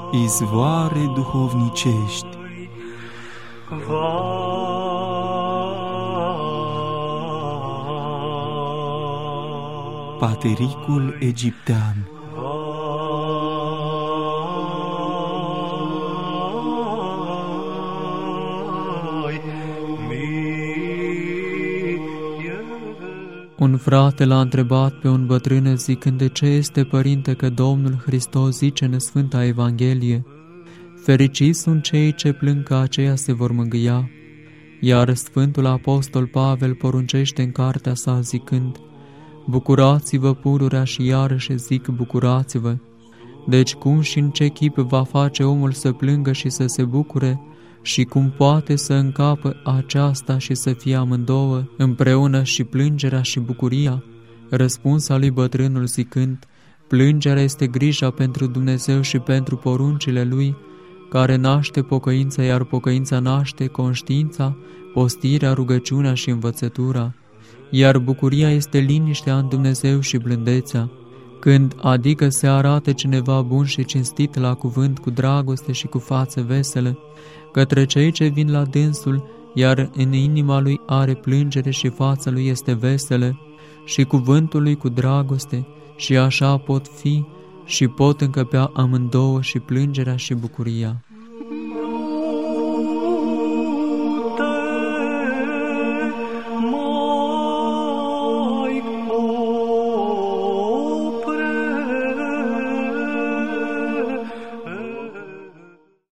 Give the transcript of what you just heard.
izvoare duhovnicești. Patericul egiptean. Un frate l-a întrebat pe un bătrân zicând: de ce este, părinte, că Domnul Hristos zice în Sfânta Evanghelie: fericiți sunt cei ce plâng, că aceia se vor mângâia. Iar Sfântul Apostol Pavel poruncește în cartea sa zicând: bucurați-vă pururea, și iarăși zic bucurați-vă. Deci cum și în ce chip va face omul să plângă și să se bucure, și cum poate să încapă aceasta și să fie amândouă împreună, și plângerea și bucuria? Răspunsa lui bătrânul zicând: plângerea este grija pentru Dumnezeu și pentru poruncile Lui, care naște pocăința, iar pocăința naște conștiința, postirea, rugăciunea și învățătura. Iar bucuria este liniștea în Dumnezeu și blândețea, când adică se arată cineva bun și cinstit la cuvânt, cu dragoste și cu față veselă, către cei ce vin la dânsul, iar în inima lui are plângere și fața lui este veselă, și cuvântul lui cu dragoste, și așa pot fi și pot încăpea amândouă, și plângerea și bucuria.